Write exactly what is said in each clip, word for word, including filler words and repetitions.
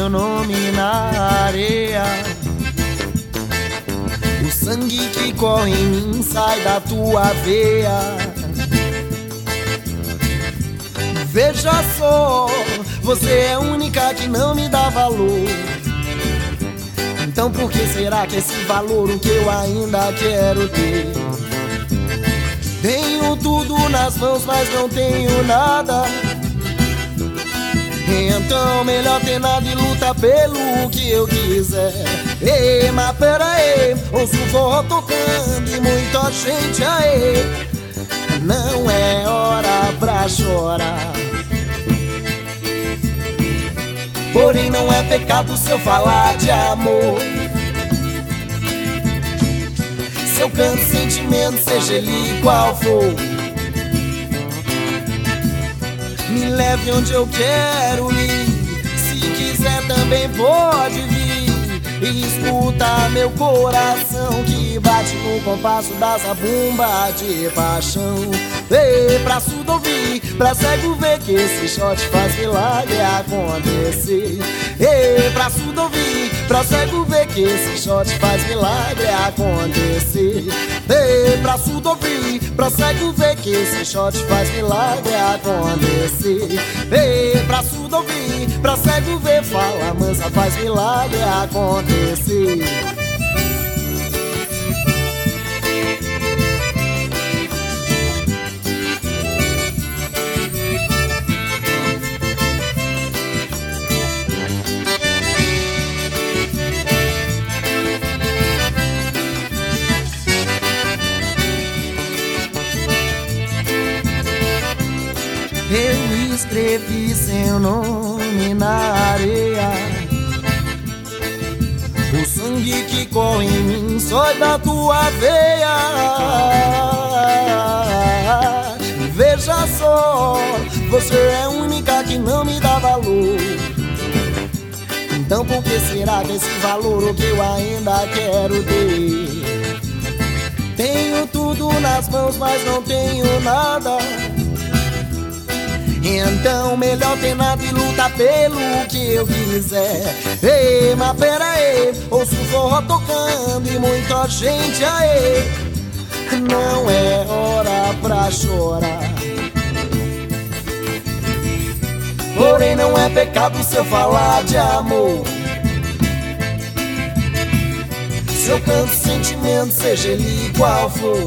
seu nome na areia. O sangue que corre em mim sai da tua veia. Veja só, você é a única que não me dá valor. Então por que será que esse valor o que eu ainda quero ter? Tenho tudo nas mãos, mas não tenho nada. Então melhor ter nada e lutar pelo que eu quiser. Ei, mas pera aí, ouço o forró tocando e muita gente aí. Não é hora pra chorar. Porém não é pecado se eu falar de amor. Se eu canto sentimento, seja ele qual for. Me leve onde eu quero ir. Se quiser também pode vir. E escuta meu coração que bate no compasso da zabumba de paixão. Ei, pra surdo ouvir, pra cego ver que esse shot faz milagre acontecer. Ei, pra surdo ouvir, pra cego ver que esse shot faz milagre acontecer. Ei, pra surdo ouvir, pra cego ver que esse shot faz milagre acontecer. Ei, pra surdo ouvir, pra cego ver, fala mansa, faz milagre acontecer. Eu escrevi seu nome na areia. O sangue que corre em mim sai da tua veia. E veja só, você é a única que não me dá valor. Então por que será que esse valor o que eu ainda quero ter? Tenho tudo nas mãos, mas não tenho nada. Então melhor ter nada e lutar pelo que eu quiser. Ei, mas pera aí, ouço o forró tocando e muita gente aí. Não é hora pra chorar. Porém não é pecado se eu falar de amor. Se eu canto sentimento, seja ele qual for.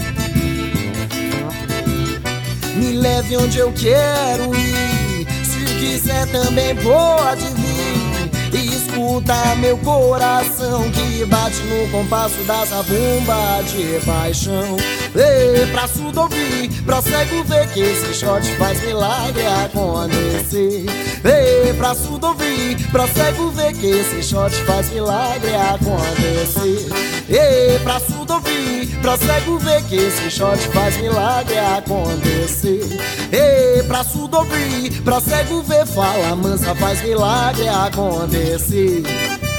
Me leve onde eu quero ir. Se quiser também pode vir. E escuta meu coração que bate no compasso da zabumba de paixão. Ei, pra surdo ouvir, pra cego ver que esse shot faz milagre acontecer. Ei, pra surdo ouvir, pra cego ver que esse shot faz milagre acontecer. Ei, pra surdo ouvir, pra cego ver que esse shot faz milagre acontecer. Ei, pra surdo ouvir, pra cego ver, fala mansa, faz milagre acontecer.